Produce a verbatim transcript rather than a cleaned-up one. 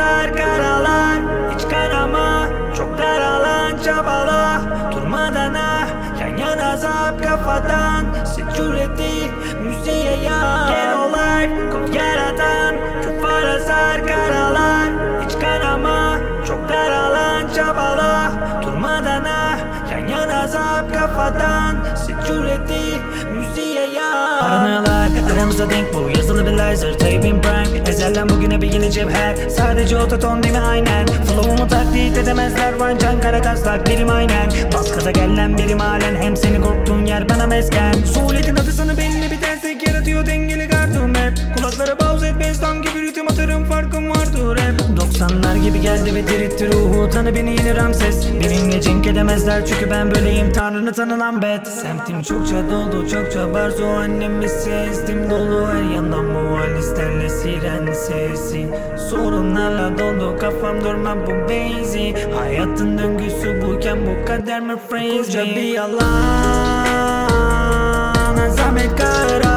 sar karalar. Hiç karama, çok dar alan çabala. Durmadan ah, yan yana zap kafadan. Sil cüreti, müziğe yaz. Gel olay, kop yaratan. Kafara sar karalar. Hiç karama, çok dar alan çabala. Durmadan ah, yan yana zap kafadan. Sil cüreti, müziğe yaz. Paranoyalar aramıza denk bu. Yazılı bir laser, tape'in prime. Ezelden bugüne bir yeni cevher. Sadece ototon değil mi aynen. Flow'umu taklit edemezler. Van can kara taslak birim aynen. Bas gaza gelen birim halen. Hem seni korktuğun yer bana mesken. Suhuletin adısını belli bir tersek yaratıyor dengeli kartım hep. Kulaklara bağız et bestan gibi ritim atarım farkım vardır hep. doksanlar gibi geldi ve diritti ruhu. Tanı beni yine Ramses. Benimle cenk edemezler çünkü ben böyleyim. Tanrını tanınan bet. Semtim çokça dolu çokça barzo. Annemi sezdim dolu her yandan muhalistlerle siren sesi. Sorunlarla dolu kafam durmam bu basic. Hayatın döngüsü buyken bu kader mi phrase? Koca bir yalan azamet kara.